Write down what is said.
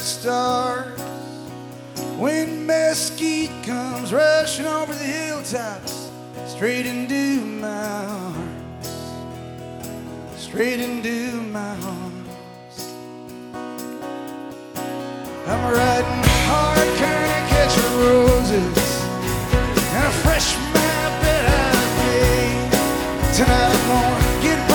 stars. When mesquite comes rushing over the hilltops, straight into my arms, straight into my arms. I'm riding hard, kind of catching roses, and a fresh map that I've made. Tonight I'm gonna get